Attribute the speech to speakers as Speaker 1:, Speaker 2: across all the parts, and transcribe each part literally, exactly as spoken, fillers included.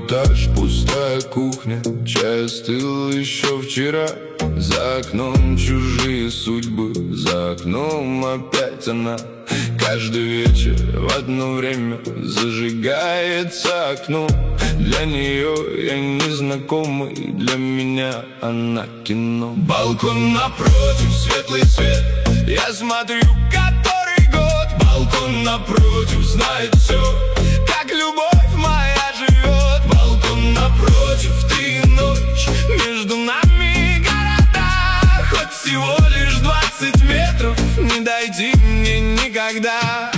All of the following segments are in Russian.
Speaker 1: этаж, пустая кухня, чай остыл еще вчера. За окном чужие судьбы, за окном опять она. Каждый вечер в одно время зажигается окно. Для нее я незнакомый, для меня она кино. Балкон напротив, светлый свет, я смотрю который год. Балкон напротив знает все, как любовь моя живет. Балкон напротив, ты и ночь, между нами города. Хоть всего лишь двадцать метров, не дойти мне никогда.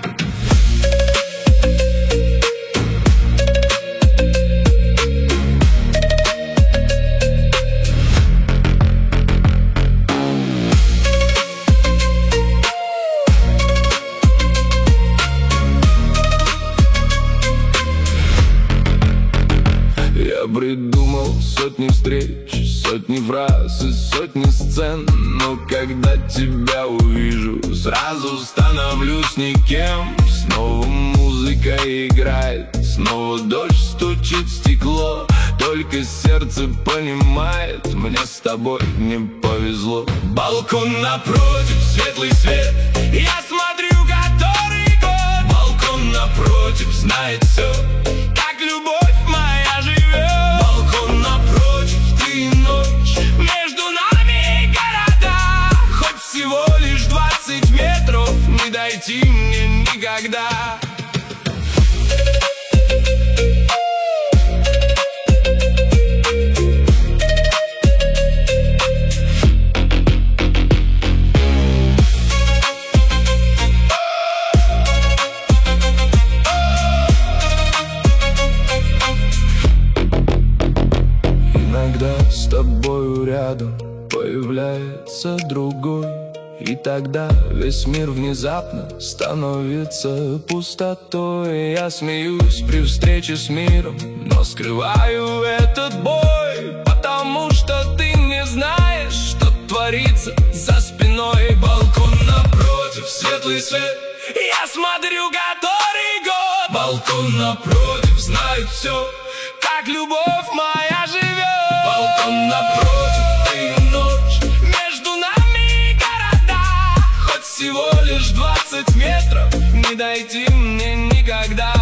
Speaker 1: Я придумал сотни встреч, сотни фраз и сотни сцен, но когда тебя увижу, сразу становлюсь никем. Снова музыка играет, снова дождь стучит в стекло. Только сердце понимает, мне с тобой не повезло. Балкон напротив, светлый свет, я смотрю который год. Балкон напротив знает все, как любовь моя живет. Балкон напротив, ты и ночь, между нами города. Хоть всего лишь двадцать метров, не дойти мне никогда. Иногда с тобою рядом появляется другой, и тогда весь мир внезапно становится пустотой. Я смеюсь при встрече с миром, но скрываю этот бой, потому что ты не знаешь, что творится за спиной. Балкон напротив, светлый свет, я смотрю который год. Балкон напротив знает все, как любовь моя живет. Балкон напротив, ты и ночь, между нами города. Хоть всего лишь двадцать метров, не дойти мне никогда.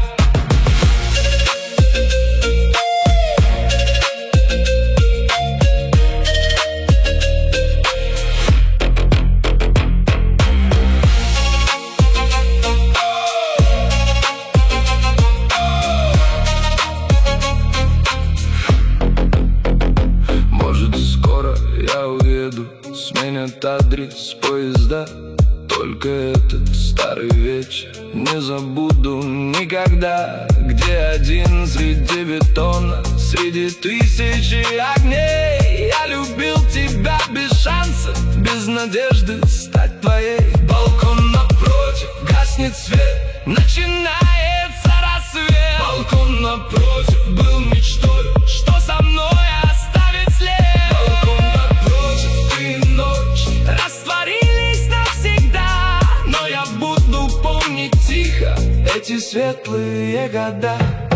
Speaker 1: Сменят адрес поезда, только этот старый вечер не забуду никогда. Где один среди бетона, среди тысячи огней. Я любил тебя без шанса, без надежды стать твоей. Балкон напротив, гаснет свет, начинается рассвет. Балкон напротив был мечтой, что со мной оставит след. Балкон напротив, ты и ночь растворились навсегда, но я буду помнить тихо эти светлые года.